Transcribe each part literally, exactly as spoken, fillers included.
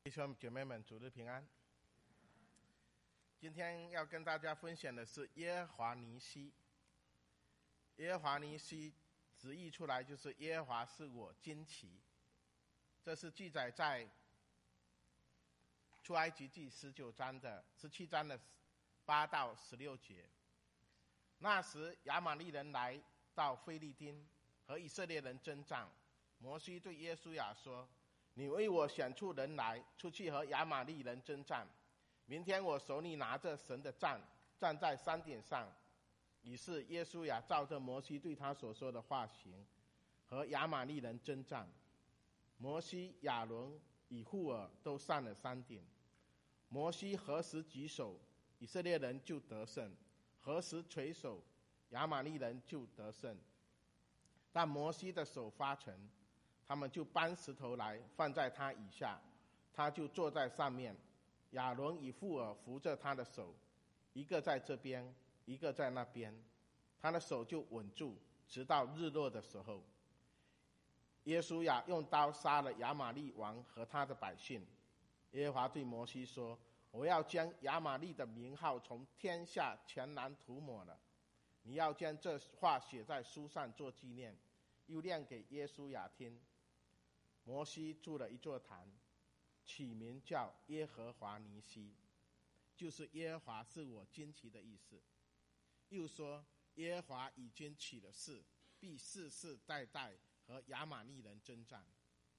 弟兄姐妹们，主日平安。今天要跟大家分享的是耶和华尼西。耶和华尼西直译出来就是耶和华是我旌旗，这是记载在出埃及记十九章的十七章的八到十六节。那时亚玛利人来到非利丁，和以色列人征战。摩西对约书亚说：你为我选出人来，出去和亚玛利人征战。明天我手里拿着神的杖，站在山顶上。于是约书亚照着摩西对他所说的话行，和亚玛利人征战。摩西、亚伦、以户尔都上了山顶。摩西何时举手，以色列人就得胜；何时垂手，亚玛利人就得胜。但摩西的手发沉，他们就搬石头来放在他以下，他就坐在上面。亚伦以户尔扶着他的手，一个在这边，一个在那边，他的手就稳住，直到日落的时候。约书亚用刀杀了亚玛利王和他的百姓。耶和华对摩西说：我要将亚玛利的名号从天下全然涂抹了。你要将这话写在书上做纪念，又念给约书亚听。摩西筑了一座坛，起名叫耶和华尼西，就是耶和华是我旌旗的意思。又说耶和华已经起了誓，必世世代代和亚玛利人征战。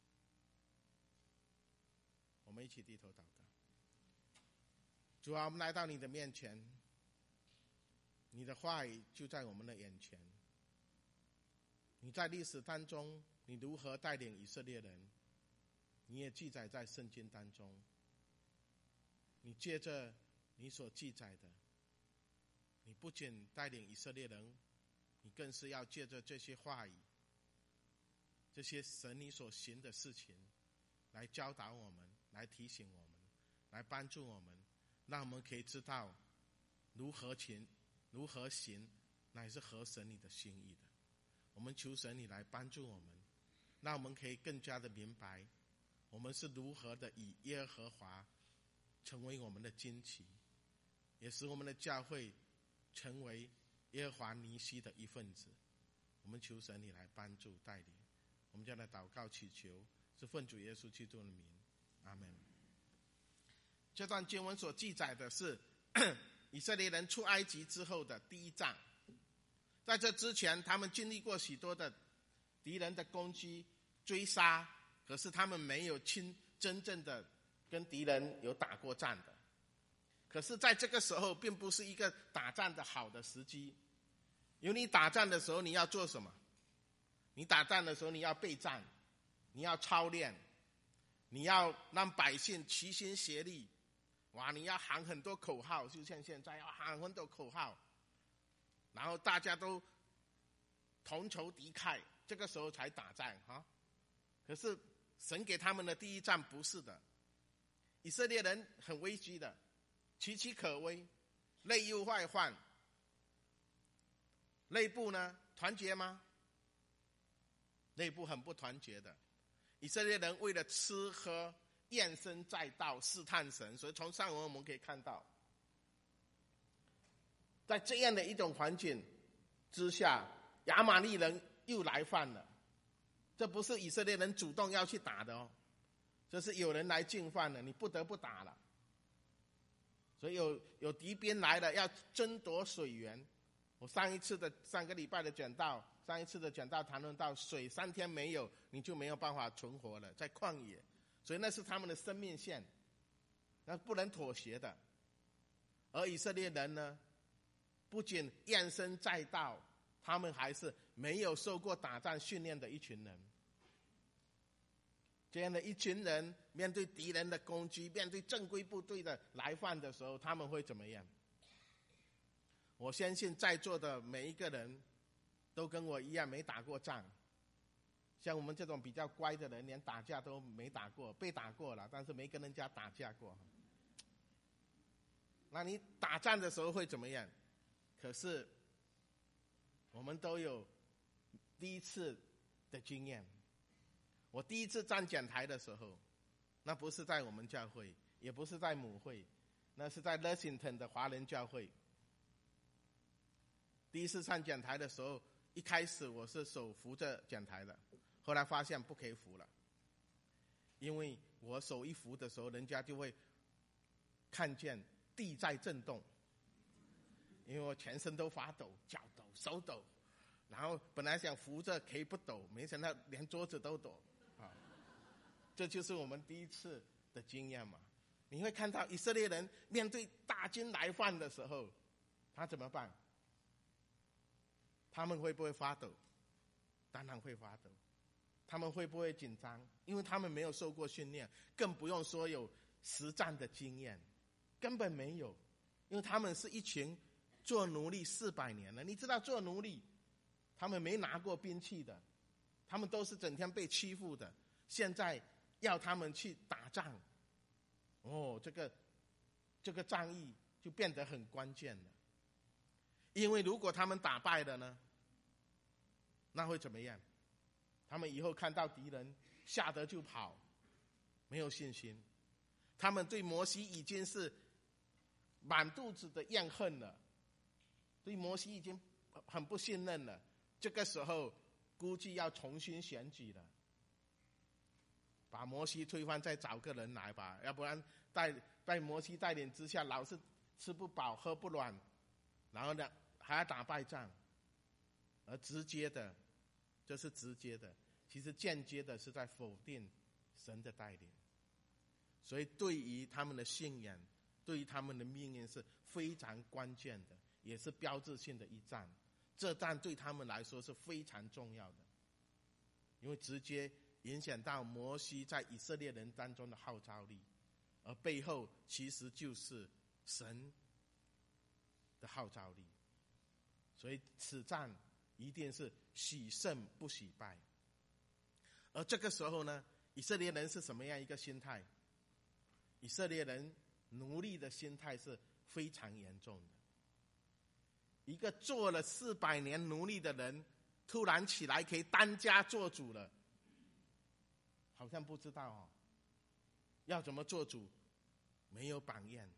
我们一起低头祷告。主啊，我们来到你的面前，你的话语就在我们的眼前。你在历史当中，你如何带领以色列人，你也记载在圣经当中。你借着你所记载的，你不仅带领以色列人，你更是要借着这些话语，这些神你所行的事情，来教导我们，来提醒我们，来帮助我们，让我们可以知道如何行，如何行乃是合神你的心意的。我们求神你来帮助我们，让我们可以更加的明白我们是如何的以耶和华成为我们的旌旗，也使我们的教会成为耶和华尼西的一份子。我们求神你来帮助带领。我们将来祷告祈求，是奉主耶稣基督的名，阿们。这段经文所记载的是以色列人出埃及之后的第一仗。在这之前，他们经历过许多的敌人的攻击追杀，可是他们没有亲真正的跟敌人有打过仗的。可是在这个时候并不是一个打仗的好的时机。因为你打仗的时候你要做什么？你打仗的时候你要备战，你要操练，你要让百姓齐心协力。哇，你要喊很多口号，就像现在要喊很多口号，然后大家都同仇敌忾，这个时候才打仗哈。可是神给他们的第一仗不是的。以色列人很危机的，岌岌可危，内忧外患。内部呢团结吗？内部很不团结的。以色列人为了吃喝怨声载道，试探神。所以从上文我们可以看到，在这样的一种环境之下，亚玛利人又来犯了。这不是以色列人主动要去打的哦，这是有人来进犯了，你不得不打了。所以有有敌兵来了，要争夺水源。我上一次的上个礼拜的讲道，上一次的讲道谈论到水三天没有，你就没有办法存活了，在旷野。所以那是他们的生命线，那不能妥协的。而以色列人呢，不仅怨声载道，他们还是没有受过打仗训练的一群人。这样的一群人面对敌人的攻击，面对正规部队的来犯的时候，他们会怎么样？我相信在座的每一个人都跟我一样没打过仗。像我们这种比较乖的人，连打架都没打过，被打过了，但是没跟人家打架过。那你打仗的时候会怎么样？可是我们都有第一次的经验。我第一次站讲台的时候， 那不是在我们教会，也不是在母会，那是在 Lexington 的华人教会。第一次上讲台的时候，一开始我是手扶着讲台的，后来发现不可以扶了，因为我手一扶的时候，人家就会看见地在震动，因为我全身都发抖，脚抖，手抖，然后本来想扶着可以不抖，没想到连桌子都抖啊！这就是我们第一次的经验嘛。你会看到以色列人面对大军来犯的时候，他怎么办？他们会不会发抖？当然会发抖。他们会不会紧张？因为他们没有受过训练，更不用说有实战的经验，根本没有。因为他们是一群做奴隶四百年了，你知道做奴隶，他们没拿过兵器的，他们都是整天被欺负的。现在要他们去打仗，哦，这个这个战役就变得很关键了。因为如果他们打败了呢，那会怎么样？他们以后看到敌人吓得就跑，没有信心。他们对摩西已经是满肚子的怨恨了，对摩西已经很不信任了。这个时候估计要重新选举了，把摩西推翻，再找个人来吧，要不然在在摩西带领之下，老是吃不饱喝不暖，然后呢还要打败仗。而直接的，这是直接的，其实间接的是在否定神的带领。所以对于他们的信仰，对于他们的命运是非常关键的，也是标志性的一战。这战对他们来说是非常重要的，因为直接影响到摩西在以色列人当中的号召力，而背后其实就是神的号召力。所以此战一定是喜胜不喜败。而这个时候呢，以色列人是什么样一个心态？以色列人奴隶的心态是非常严重的。一个做了四百年奴隶的人，突然起来可以当家做主了，好像不知道哦，要怎么做主，没有榜样。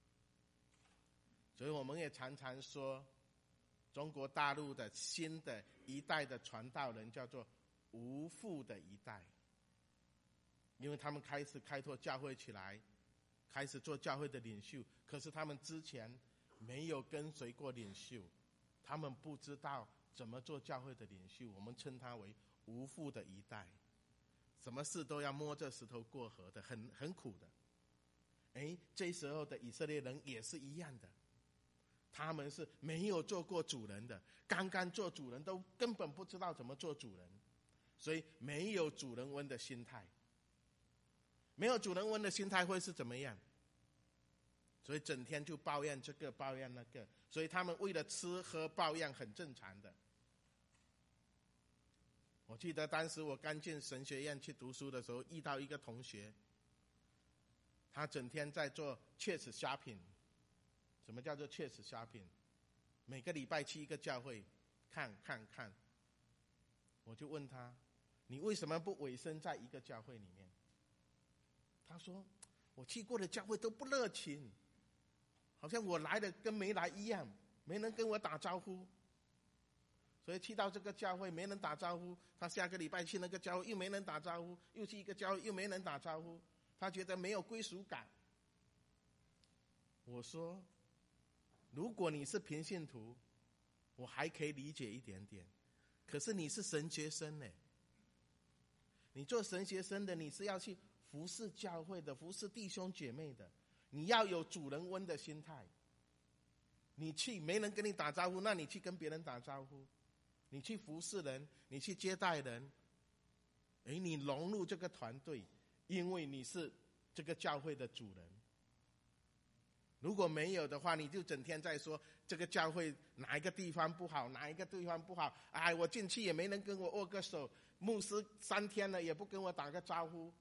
所以我们也常常说，中国大陆的新的一代的传道人叫做无父的一代，因为他们开始开拓教会起来，开始做教会的领袖，可是他们之前没有跟随过领袖，他们不知道怎么做教会的领袖，我们称他为无父的一代，什么事都要摸着石头过河的，很很苦的。哎，这时候的以色列人也是一样的，他们是没有做过主人的，刚刚做主人都根本不知道怎么做主人，所以没有主人翁的心态。没有主人翁的心态会是怎么样？所以整天就抱怨这个抱怨那个，所以他们为了吃喝抱怨很正常的。我记得当时我刚进神学院去读书的时候，遇到一个同学，他整天在做 church shopping。什么叫做 church shopping？ 每个礼拜去一个教会看看看。我就问他，你为什么不委身在一个教会里面？他说，我去过的教会都不热情，好像我来的跟没来一样，没人跟我打招呼。所以去到这个教会没人打招呼，他下个礼拜去那个教会又没人打招呼，又去一个教会又没人打招呼，他觉得没有归属感。我说，如果你是平信徒，我还可以理解一点点，可是你是神学生呢，你做神学生的，你是要去服侍教会的，服侍弟兄姐妹的，你要有主人翁的心态。你去没人跟你打招呼，那你去跟别人打招呼，你去服侍人，你去接待人，诶，你融入这个团队，因为你是这个教会的主人。如果没有的话，你就整天在说这个教会哪一个地方不好，哪一个地方不好，哎，我进去也没人跟我握个手，牧师三天了也不跟我打个招呼。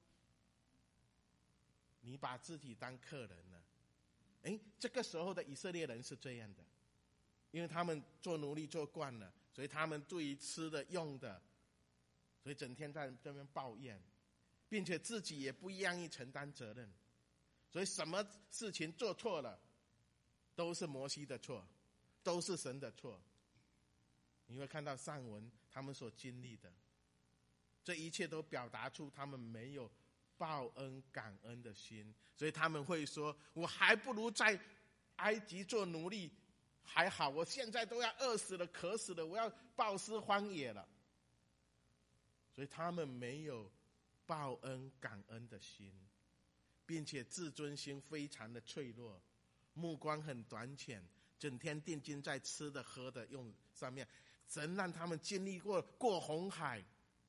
你把自己当客人了。哎，这个时候的以色列人是这样的，因为他们做奴隶做惯了，所以他们对于吃的用的，所以整天在这边抱怨。 并且自己也不愿意承担责任。所以什么事情做错了，都是摩西的错，都是神的错。你会看到上文他们所经历的，这一切都表达出他们没有报恩感恩的心，所以他们会说，我还不如在埃及做奴隶还好，我现在都要饿死了渴死了，我要暴尸荒野了。所以他们没有报恩感恩的心，并且自尊心非常的脆弱，目光很短浅，整天定睛在吃的喝的用上面。神让他们经历过过红海，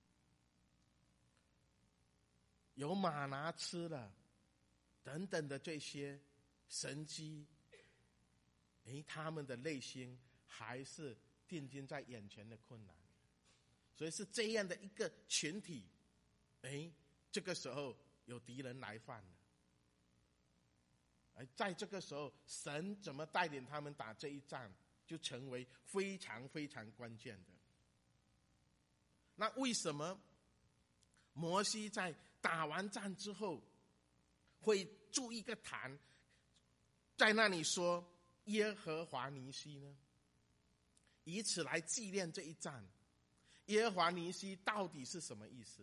有玛拿吃了等等的这些神迹，诶，他们的内心还是定睛在眼前的困难。所以是这样的一个群体，诶，这个时候有敌人来犯了。而在这个时候，神怎么带领他们打这一仗，就成为非常非常关键的。那为什么摩西在打完仗之后会筑一个坛，在那里说耶和华尼西呢？以此来纪念这一仗。耶和华尼西到底是什么意思？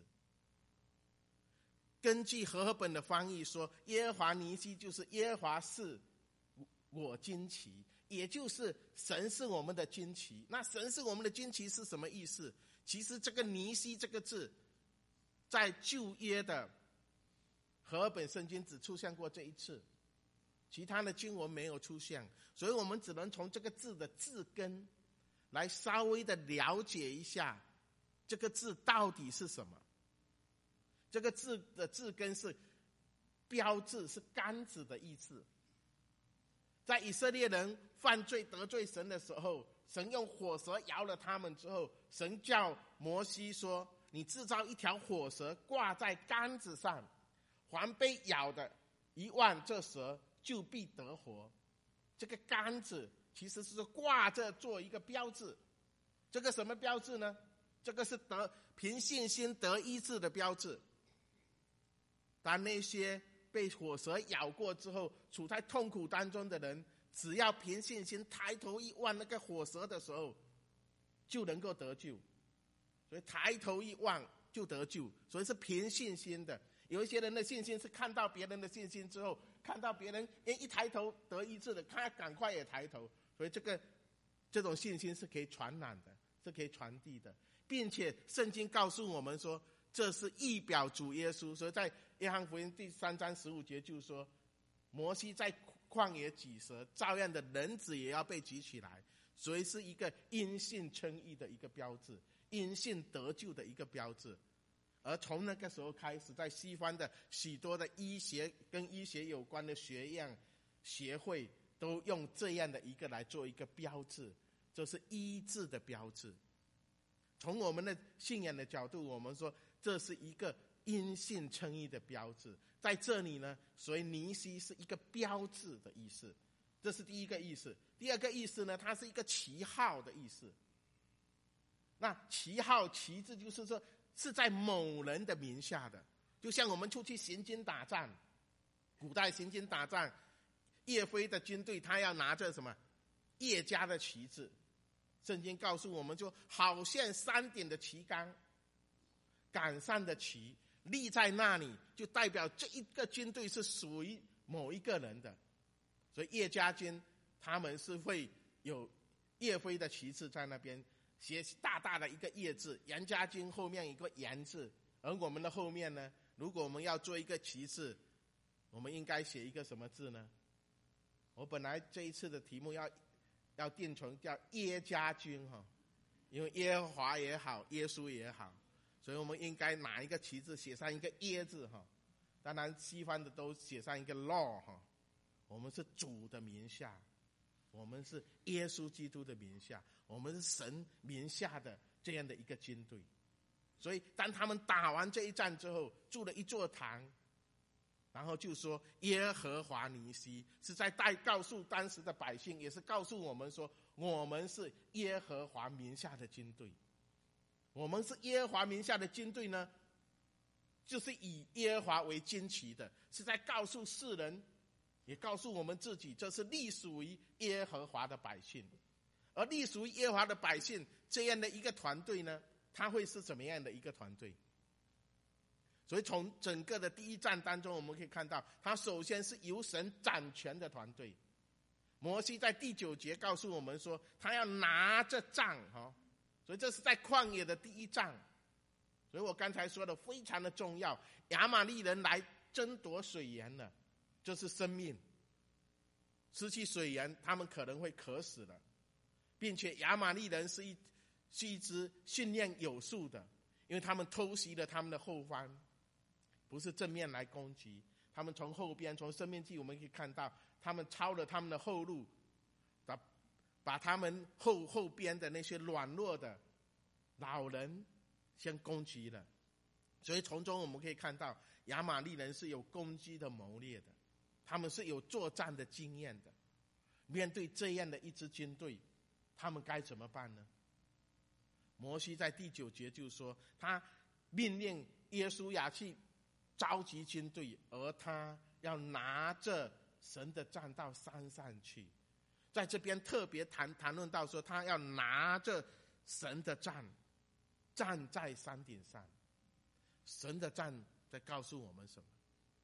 根据和合本的翻译说，耶和华尼西就是耶和华是我旌旗，也就是神是我们的旌旗。那神是我们的旌旗是什么意思？其实这个尼西这个字在旧约的和合本圣经只出现过这一次，其他的经文没有出现，所以我们只能从这个字的字根来稍微的了解一下这个字到底是什么。这个字的字根是标志，是杆子的意思。在以色列人犯罪得罪神的时候，神用火蛇摇了他们之后，神叫摩西说，你制造一条火蛇挂在杆子上，凡被咬的一望这蛇就必得活。这个杆子其实是挂着做一个标志。这个什么标志呢？这个是得凭信心得医治的标志。当那些被火蛇咬过之后处在痛苦当中的人，只要凭信心抬头一望那个火蛇的时候，就能够得救。所以抬头一望就得救，所以是凭信心的。有一些人的信心是看到别人的信心之后，看到别人一抬头得医治的，他赶快也抬头。所以这个这种信心是可以传染的，是可以传递的，并且圣经告诉我们说，这是预表主耶稣。所以在约翰福音第三章十五节就说，摩西在旷野举蛇，照样的人子也要被举起来。所以是一个因信称义的一个标志，因信得救的一个标志。而从那个时候开始，在西方的许多的医学跟医学有关的学院协会都用这样的一个来做一个标志，这是医治的标志。从我们的信仰的角度，我们说这是一个因信称义的标志。在这里呢，所以尼西是一个标志的意思，这是第一个意思。第二个意思呢，它是一个旗号的意思。那旗号旗帜就是说是在某人的名下的，就像我们出去行军打仗，古代行军打仗，叶飞的军队他要拿着什么叶家的旗帜。圣经告诉我们说，好像三点的旗杆，杆上的旗立在那里，就代表这一个军队是属于某一个人的。所以叶家军他们是会有叶飞的旗帜在那边，写大大的一个叶字，杨家军后面一个杨字。而我们的后面呢，如果我们要做一个旗帜，我们应该写一个什么字呢？我本来这一次的题目要要定成叫耶家军哈，因为耶和华也好，耶稣也好，所以我们应该拿一个旗帜写上一个耶字哈。当然西方的都写上一个 law 哈。我们是主的名下，我们是耶稣基督的名下，我们是神名下的这样的一个军队。所以当他们打完这一仗之后，筑了一座坛，然后就说耶和华尼西，是在带告诉当时的百姓，也是告诉我们说，我们是耶和华名下的军队。我们是耶和华名下的军队呢， 就是以耶和华为旌旗的，是在告诉世人，也告诉我们自己，这是隶属于耶和华的百姓。而隶属于耶和华的百姓这样的一个团队呢，它会是怎么样的一个团队？所以从整个的第一章当中，我们可以看到，他首先是由神掌权的团队。摩西在第九节告诉我们说，他要拿着杖，所以这是在旷野的第一杖。所以我刚才说的非常的重要，亚玛力人来争夺水源了，这是生命。失去水源，他们可能会渴死了，并且亚玛力人是一是一支训练有素的，因为他们偷袭了他们的后方，不是正面来攻击，他们从后边，从申命记我们可以看到，他们抄了他们的后路，把把他们后后边的那些软弱的老人先攻击了。所以从中我们可以看到，亚玛力人是有攻击的谋略的，他们是有作战的经验的。面对这样的一支军队，他们该怎么办呢？摩西在第九节就说，他命令约书亚去召集军队，而他要拿着神的杖到山上去。在这边特别谈谈论到说，他要拿着神的杖站在山顶上。神的杖在告诉我们什么？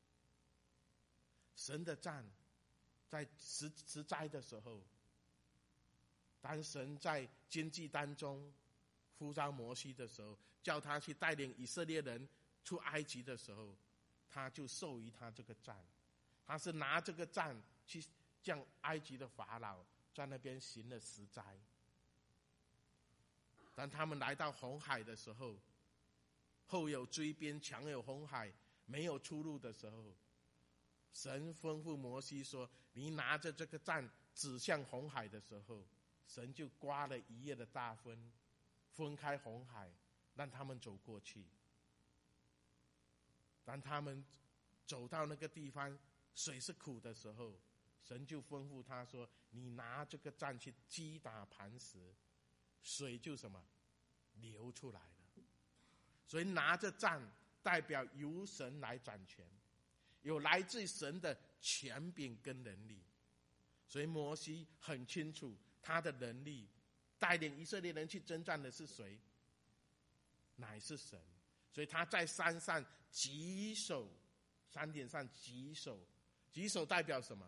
神的杖在十十灾的时候，当神在经济当中呼召摩西的时候，叫他去带领以色列人出埃及的时候，他就授予他这个杖。他是拿这个杖去将埃及的法老在那边行了十灾。当他们来到红海的时候，后有追兵，前有红海，没有出路的时候，神吩咐摩西说，你拿着这个杖指向红海的时候，神就刮了一夜的大风，分开红海，让他们走过去。当他们走到那个地方，水是苦的时候，神就吩咐他说，你拿这个杖去击打磐石，水就什么流出来了。所以拿着杖代表由神来掌权，有来自神的权柄跟能力。所以摩西很清楚他的能力，带领以色列人去征战的是谁？乃是神。所以他在山上举手，山顶上举手，举手代表什么？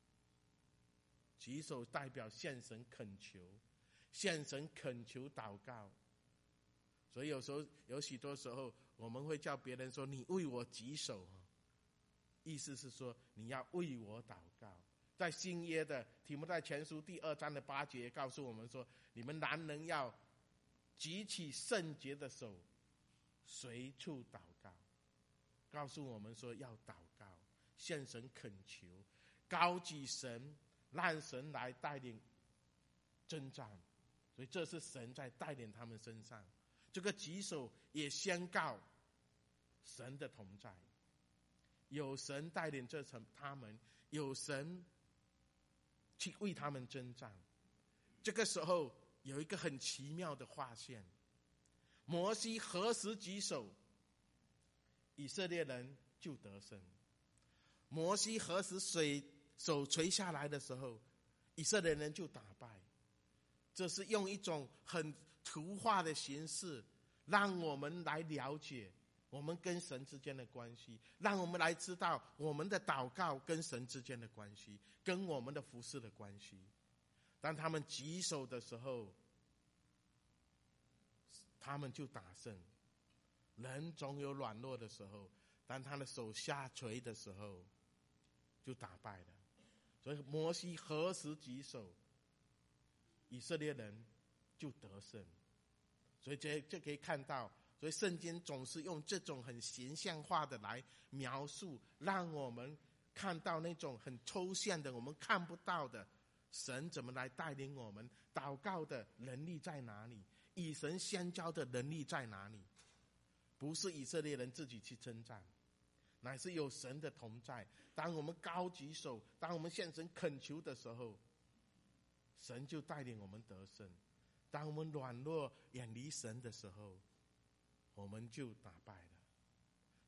举手代表向神恳求，向神恳求祷告。所以有时候有许多时候我们会叫别人说，你为我举手，意思是说你要为我祷告。在新约的提摩太前书第二章的八节告诉我们说，你们男人要举起圣洁的手，随处祷告。告诉我们说要祷告，向神恳求，高举神，让神来带领征战。所以这是神在带领他们身上。这个举手也宣告神的同在，有神带领这层他们，有神去为他们征战。这个时候有一个很奇妙的划线，摩西何时举手，以色列人就得胜；摩西何时水手垂下来的时候，以色列人就打败。这是用一种很图画的形式，让我们来了解我们跟神之间的关系，让我们来知道我们的祷告跟神之间的关系，跟我们的服事的关系。当他们举手的时候，他们就打胜。人总有软弱的时候，当他的手下垂的时候，就打败了。所以摩西何时举手，以色列人就得胜。所以这这可以看到，所以圣经总是用这种很形象化的来描述，让我们看到那种很抽象的我们看不到的神怎么来带领我们，祷告的能力在哪里，与神相交的能力在哪里。不是以色列人自己去征战，乃是有神的同在。当我们高举手，当我们向神恳求的时候，神就带领我们得胜。当我们软弱远离神的时候，我们就打败了。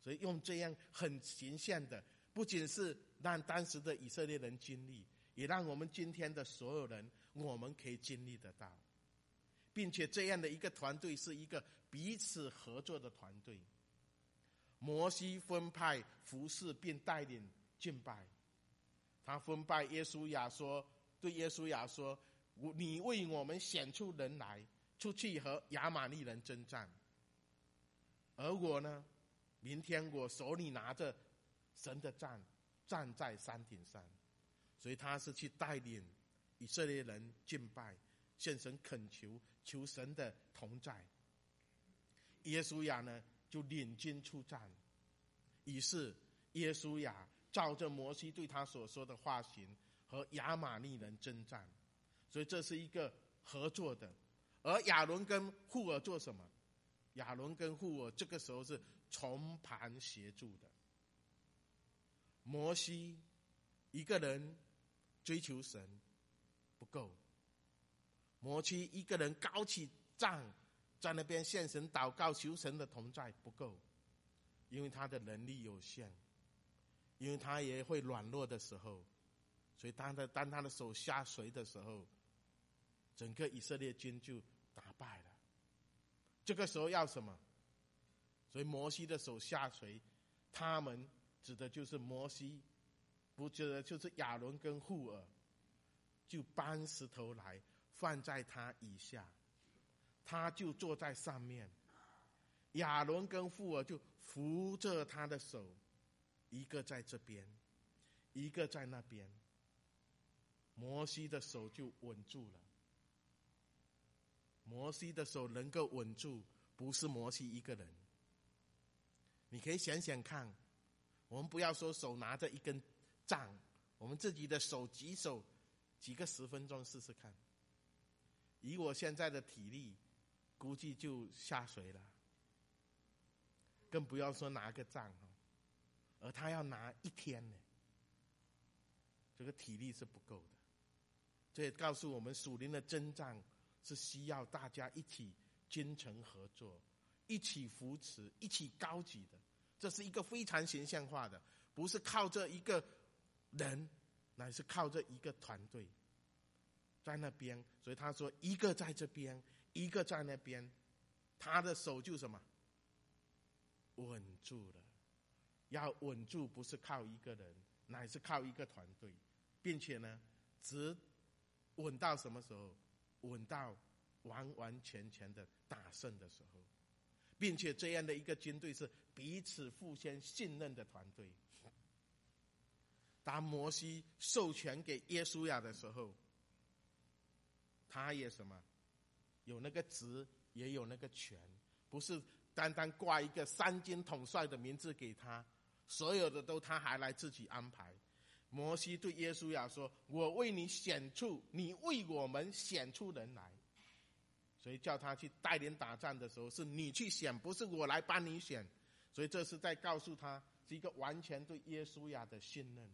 所以用这样很形象的，不仅是让当时的以色列人经历，也让我们今天的所有人我们可以经历得到。并且这样的一个团队是一个彼此合作的团队。摩西分派服侍并带领敬拜，他分派耶稣亚说，对耶稣亚说，你为我们选出人来，出去和亚玛力人征战。而我呢，明天我手里拿着神的杖，站在山顶上。所以他是去带领以色列人敬拜，向神恳求，求神的同在。耶稣亚呢就领军出战，于是耶稣亚照着摩西对他所说的话行，和亚玛力人征战。所以这是一个合作的。而亚伦跟户尔做什么？亚伦跟户尔这个时候是从旁协助的。摩西一个人追求神不够，摩西一个人高起杖在那边向神祷告求神的同在不够，因为他的能力有限，因为他也会软弱的时候。所以当他当他的手下垂的时候，整个以色列军就打败了。这个时候要什么？所以摩西的手下垂，他们指的就是摩西，不指的就是亚伦跟户尔，就搬石头来放在他以下，他就坐在上面。亚伦跟户尔就扶着他的手，一个在这边，一个在那边，摩西的手就稳住了。摩西的手能够稳住，不是摩西一个人。你可以想想看，我们不要说手拿着一根杖，我们自己的手举手举个十分钟试试看。以我现在的体力，估计就下水了，更不要说拿个杖，而他要拿一天呢，这个体力是不够的。这也告诉我们，属灵的征战是需要大家一起精诚合作，一起扶持，一起高举的。这是一个非常形象化的，不是靠着一个人，乃是靠着一个团队在那边。所以他说一个在这边，一个在那边，他的手就什么稳住了。要稳住不是靠一个人，乃是靠一个团队，并且呢只稳到什么时候？稳到完完全全的打胜的时候。并且这样的一个军队是彼此互相信任的团队。当摩西授权给耶稣亚的时候，他也什么有那个职，也有那个权，不是单单挂一个三军统帅的名字给他，所有的都他还来自己安排。摩西对耶稣亚说，我为你选出，你为我们选出人来。所以叫他去带领打仗的时候，是你去选，不是我来帮你选。所以这是在告诉他，是一个完全对耶稣亚的信任。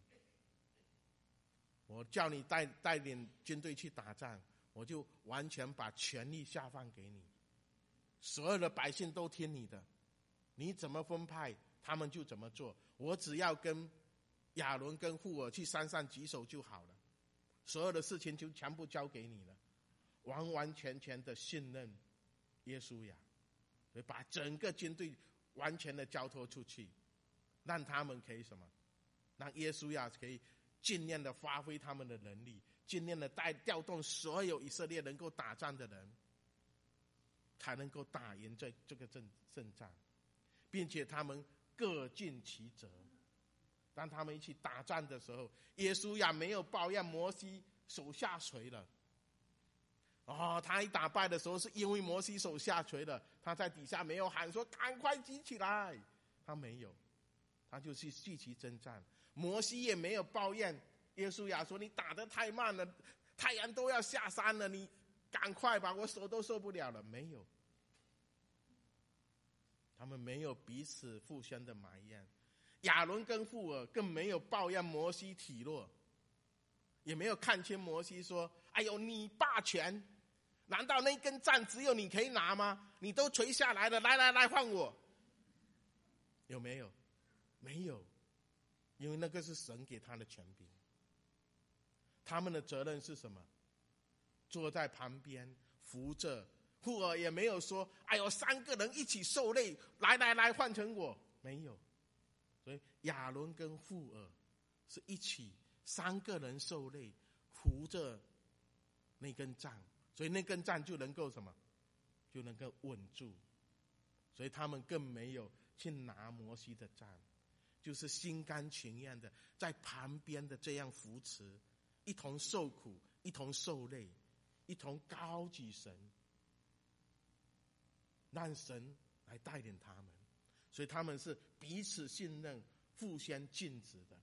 我叫你带带领军队去打仗，我就完全把权力下放给你，所有的百姓都听你的，你怎么分派，他们就怎么做。我只要跟亚伦跟户尔去山上举手就好了，所有的事情就全部交给你了。完完全全的信任耶稣亚，所以把整个军队完全的交托出去，让他们可以什么？让耶稣亚可以尽量的发挥他们的能力，尽量的带调动所有以色列能够打仗的人，才能够打赢这这个阵胜仗，并且他们各尽其责。当他们一起打仗的时候，耶稣亚没有抱怨摩西手下垂了。哦，他一打败的时候，是因为摩西手下垂了，他在底下没有喊说赶快举起来，他没有，他就去继续征战。摩西也没有抱怨耶稣亚说你打得太慢了，太阳都要下山了，你赶快吧，我手都受不了了。没有，他们没有彼此互相的埋怨。亚伦跟户尔更没有抱怨摩西体弱，也没有看清摩西说哎呦你霸权，难道那根杖只有你可以拿吗？你都垂下来了，来来来换我。有没有？ 没有，因为那个是神给他的权柄。他们的责任是什么？坐在旁边扶着。户珥也没有说，哎呦，三个人一起受累，来来来，换成我。没有。所以亚伦跟户珥是一起，三个人受累，扶着那根杖，所以那根杖就能够什么？就能够稳住。所以他们更没有去拿摩西的杖，就是心甘情愿的在旁边的这样扶持，一同受苦，一同受累，一同高举神，让神来带领他们。所以他们是彼此信任，互相尽职的。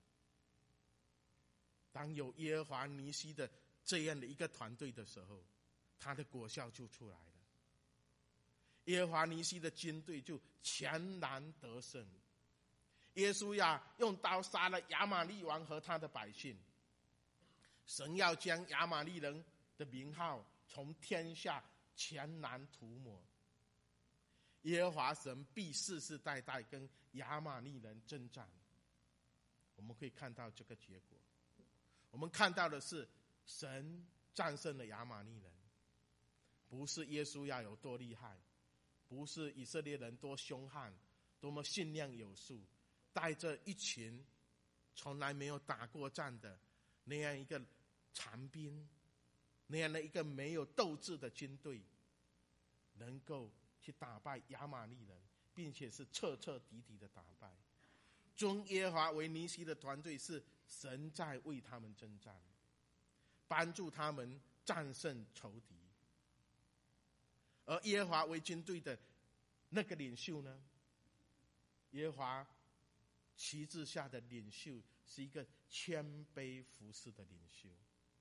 当有耶和华尼西的这样的一个团队的时候，他的果效就出来了。耶和华尼西的军队就全然得胜。约书亚用刀杀了亚玛利王和他的百姓，神要将亚玛利人的名号从天下全然涂抹。耶和华神必世世代代跟亚玛利人征战。我们可以看到这个结果。我们看到的是神战胜了亚玛利人，不是约书亚有多厉害，不是以色列人多凶悍，多么信量有数，带着一群从来没有打过仗的那样一个残兵，那样的一个没有斗志的军队，能够去打败亚玛利人，并且是彻彻底底的打败。尊耶和华为尼西的团队是神在为他们征战，帮助他们战胜仇敌。而耶和华为军队的那个领袖呢？耶和华旗帜下的领袖是一个谦卑服侍的领袖。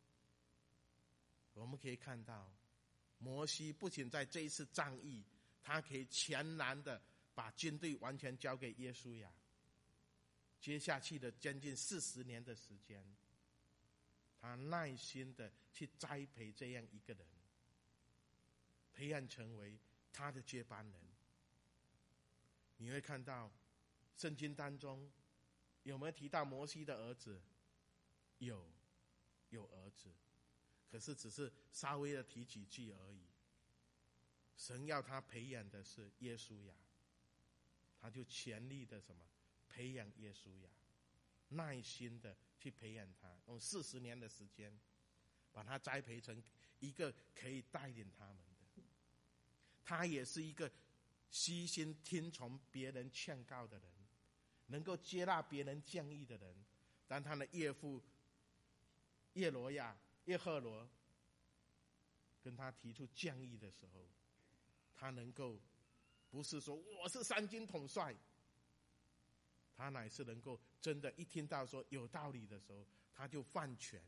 我们可以看到，摩西不仅在这一次战役，他可以全然的把军队完全交给约书亚。接下去的将近四十年的时间，他耐心的去栽培这样一个人，培养成为他的接班人。你会看到圣经当中有没有提到摩西的儿子？有，有儿子，可是只是稍微的提几句而已。神要他培养的是约书亚，他就全力的什么培养约书亚，耐心的去培养他，用四十年的时间把他栽培成一个可以带领他们的。他也是一个悉心听从别人劝告的人，能够接纳别人建议的人。当他的岳父耶罗亚耶赫罗跟他提出建议的时候，他能够不是说我是三军统帅，他乃是能够真的一听到说有道理的时候，他就放权，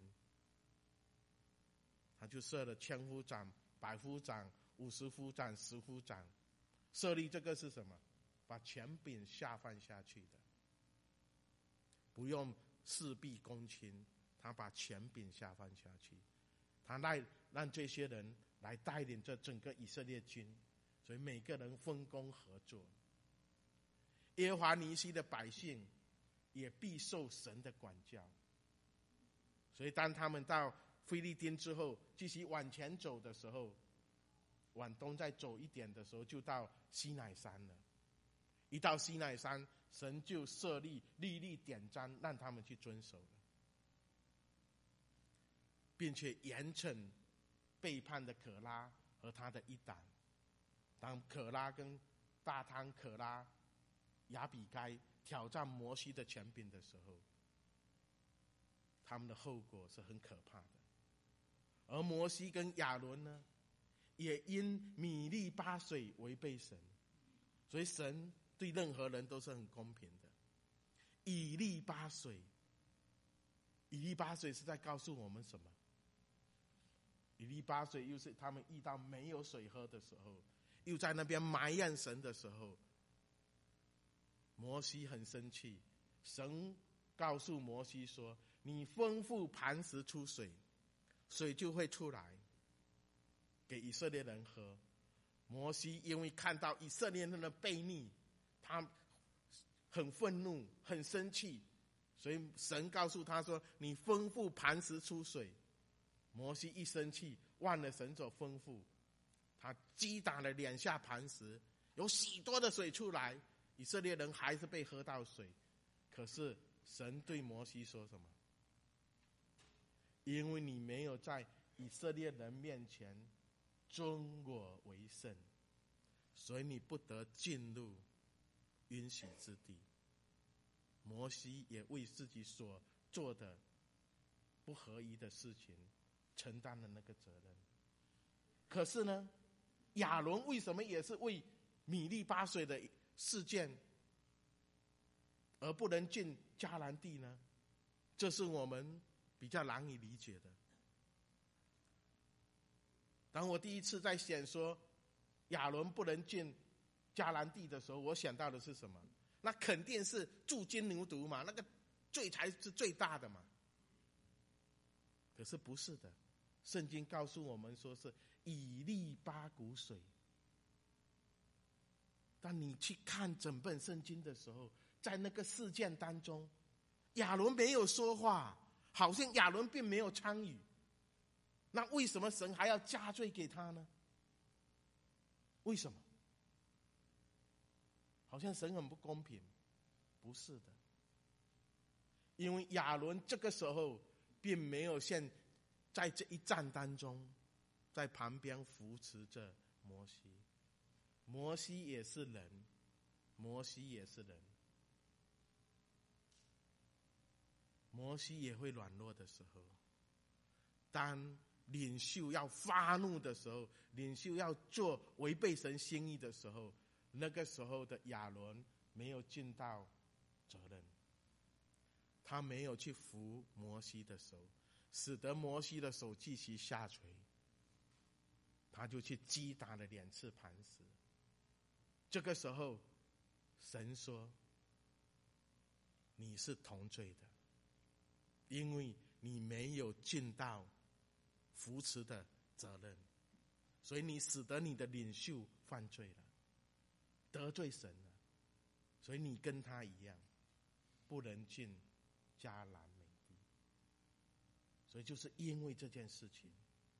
他就设了千夫长、百夫长、五十夫长、十夫长，设立这个是什么？把权柄下放下去的，不用事必躬亲，他把权柄下放下去，他来让这些人来带领这整个以色列军，所以每个人分工合作。耶和华尼西的百姓也必受神的管教，所以当他们到腓利丁之后，继续往前走的时候，往东再走一点的时候，就到西乃山了。一到西乃山，神就设立律例典章，让他们去遵守了，并且严惩背叛的可拉和他的一党。当可拉跟大汤、可拉、亚比该挑战摩西的权柄的时候，他们的后果是很可怕的。而摩西跟亚伦呢，也因米利巴水违背神，所以神对任何人都是很公平的。以利巴水，以利巴水是在告诉我们什么？以利巴水又是他们遇到没有水喝的时候，又在那边埋怨神的时候，摩西很生气。神告诉摩西说，你吩咐磐石出水，水就会出来给以色列人喝。摩西因为看到以色列人的悖逆，他很愤怒，很生气，所以神告诉他说：“你吩咐磐石出水。”摩西一生气，忘了神所吩咐，他击打了两下磐石，有许多的水出来，以色列人还是被喝到水。可是神对摩西说什么？因为你没有在以色列人面前尊我为圣，所以你不得进入应许之地。摩西也为自己所做的不合宜的事情承担了那个责任。可是呢，亚伦为什么也是为米利巴水的事件而不能进迦南地呢？这是我们比较难以理解的。当我第一次在想说亚伦不能进迦南地的时候，我想到的是什么？那肯定是驻金牛犊嘛，那个罪才是最大的嘛。可是不是的，圣经告诉我们说是以利巴谷水。当你去看整本圣经的时候，在那个事件当中，亚伦没有说话，好像亚伦并没有参与。那为什么神还要加罪给他呢？为什么？好像神很不公平。不是的，因为亚伦这个时候并没有像在这一战当中在旁边扶持着摩西。摩西也是人，摩西也是人，摩西也会软弱的时候。当领袖要发怒的时候，领袖要做违背神心意的时候，那个时候的亚伦没有尽到责任，他没有去扶摩西的手，使得摩西的手继续下垂，他就去击打了两次磐石。这个时候神说你是同罪的，因为你没有尽到扶持的责任，所以你使得你的领袖犯罪了，得罪神了，所以你跟他一样不能进迦南美地。所以就是因为这件事情，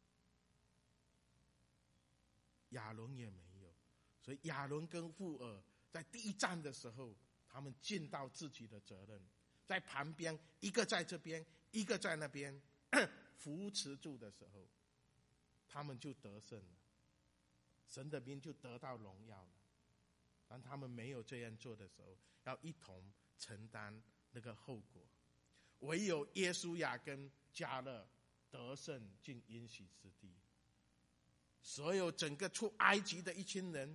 亚伦也没有，所以亚伦跟户珥在第一战的时候，他们尽到自己的责任，在旁边一个在这边一个在那边扶持住的时候，他们就得胜了，神的名就得到荣耀了。当他们没有这样做的时候，要一同承担那个后果。唯有耶稣亚跟迦勒得胜进应许之地，所有整个出埃及的一群人，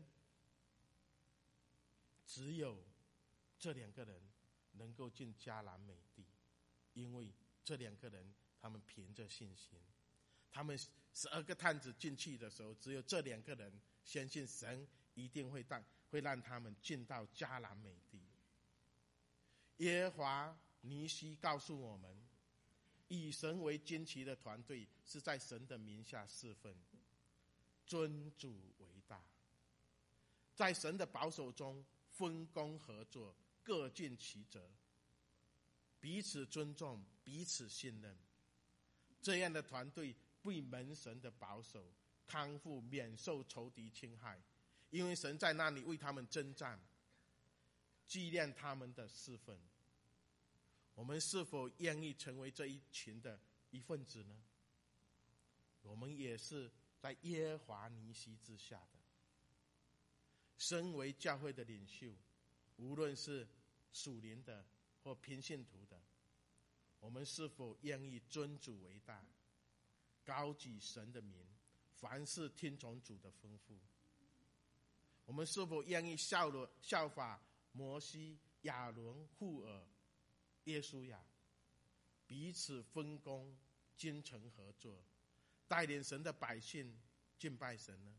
只有这两个人能够进迦南美地，因为这两个人他们凭着信心，他们十二个探子进去的时候，只有这两个人相信神一定会带会让他们进到迦南美地。耶和华尼西告诉我们，以神为旌旗的团队是在神的名下侍奉，尊主为大，在神的保守中分工合作，各尽其责，彼此尊重，彼此信任。这样的团队被蒙神的保守看护，免受仇敌侵害，因为神在那里为他们征战，纪念他们的侍奉。我们是否愿意成为这一群的一份子呢？我们也是在耶和华尼西之下的。身为教会的领袖，无论是属灵的或平信徒的，我们是否愿意尊主为大，高举神的名，凡事听从主的吩咐？我们是否愿意效了效法摩西、亚伦、户珥、耶稣亚，彼此分工，精诚合作，带领神的百姓敬拜神呢？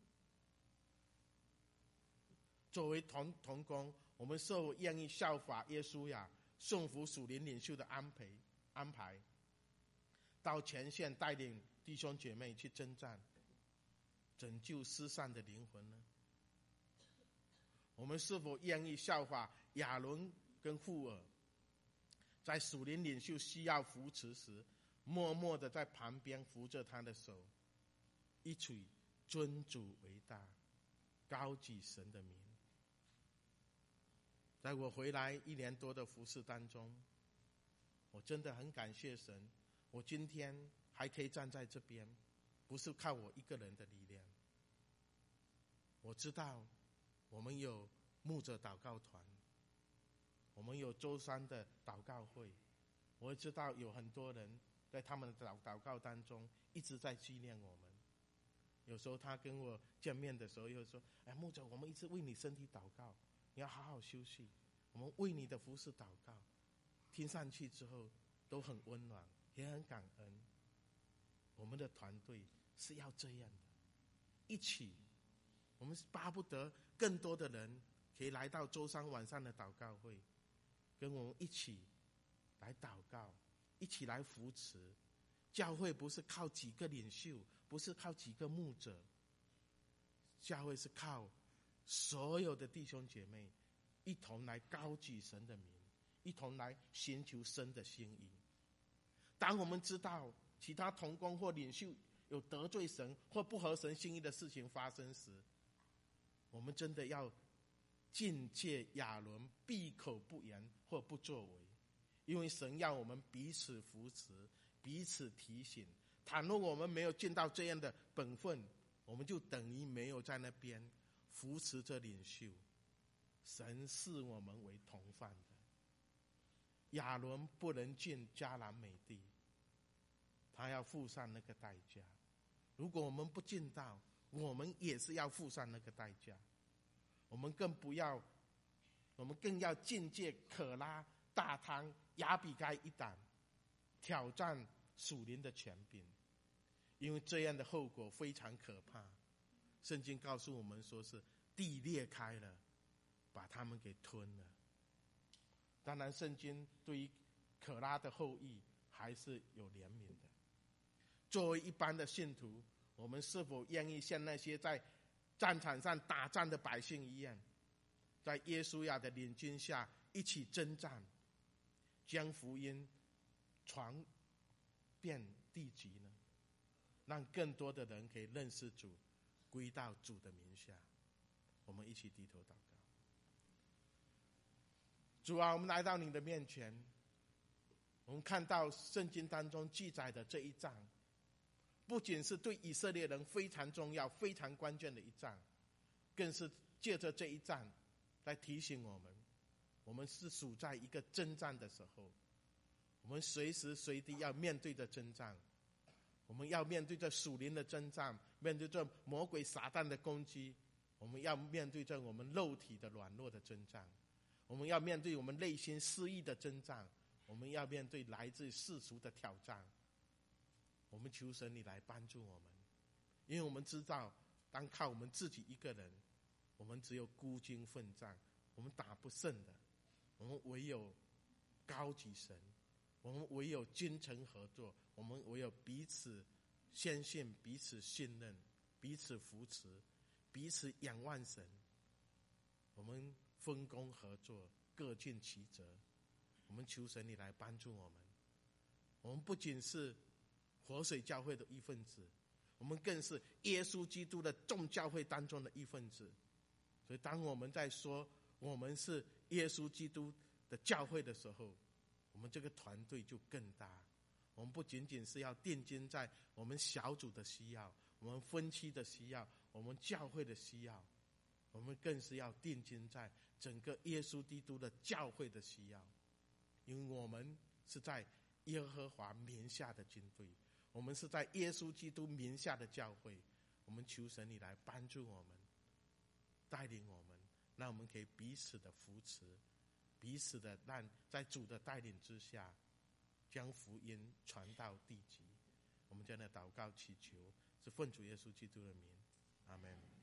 作为同同工，我们是否愿意效法耶稣亚，顺服属灵领袖的安排安排，到前线带领弟兄姐妹去征战，拯救失散的灵魂呢？我们是否愿意效法亚伦跟富尔，在属灵领袖需要扶持时，默默的在旁边扶着他的手，一起尊主为大，高举神的名。在我回来一年多的服事当中，我真的很感谢神，我今天还可以站在这边，不是靠我一个人的力量。我知道我们有牧者祷告团，我们有周三的祷告会，我也知道有很多人在他们的祷祷告当中一直在纪念我们。有时候他跟我见面的时候又说，哎，牧者，我们一直为你身体祷告，你要好好休息，我们为你的服事祷告。听上去之后都很温暖，也很感恩。我们的团队是要这样的，一起，我们巴不得更多的人可以来到周三晚上的祷告会，跟我们一起来祷告，一起来扶持。教会不是靠几个领袖，不是靠几个牧者，教会是靠所有的弟兄姐妹一同来高举神的名，一同来寻求神的心意。当我们知道其他同工或领袖有得罪神或不合神心意的事情发生时，我们真的要警戒亚伦闭口不言或不作为，因为神要我们彼此扶持，彼此提醒。倘若我们没有尽到这样的本分，我们就等于没有在那边扶持着领袖。神视我们为同犯的。亚伦不能进迦南美地，他要付上那个代价。如果我们不尽到，我们也是要付上那个代价。我们更不要，我们更要警戒可拉、大汤、亚比该一党，挑战属灵的权柄，因为这样的后果非常可怕。圣经告诉我们说是地裂开了，把他们给吞了。当然圣经对于可拉的后裔还是有怜悯的。作为一般的信徒，我们是否愿意像那些在战场上打仗的百姓一样，在耶稣亚的领军下一起征战，将福音传遍地极呢？让更多的人可以认识主，归到主的名下。我们一起低头祷告。主啊，我们来到你的面前，我们看到圣经当中记载的这一章，不仅是对以色列人非常重要、非常关键的一章，更是借着这一章来提醒我们，我们是处在一个征战的时候，我们随时随地要面对着征战，我们要面对着属灵的征战，面对着魔鬼撒旦的攻击，我们要面对着我们肉体的软弱的征战，我们要面对我们内心失意的征战，我们要面对来自世俗的挑战。我们求神你来帮助我们，因为我们知道单靠我们自己一个人，我们只有孤军奋战，我们打不胜的。我们唯有高举神，我们唯有精诚合作，我们唯有彼此相信，彼此信任，彼此扶持，彼此仰望神。我们分工合作，各尽其责。我们求神你来帮助我们。我们不仅是活水教会的一份子，我们更是耶稣基督的众教会当中的一份子。所以当我们在说我们是耶稣基督的教会的时候，我们这个团队就更大。我们不仅仅是要定睛在我们小组的需要，我们分期的需要，我们教会的需要，我们更是要定睛在整个耶稣基督的教会的需要。因为我们是在耶和华名下的军队，我们是在耶稣基督名下的教会。我们求神你来帮助我们，带领我们，让我们可以彼此的扶持，彼此的让在主的带领之下，将福音传到地极。我们这样的祷告祈求，是奉主耶稣基督的名，阿们。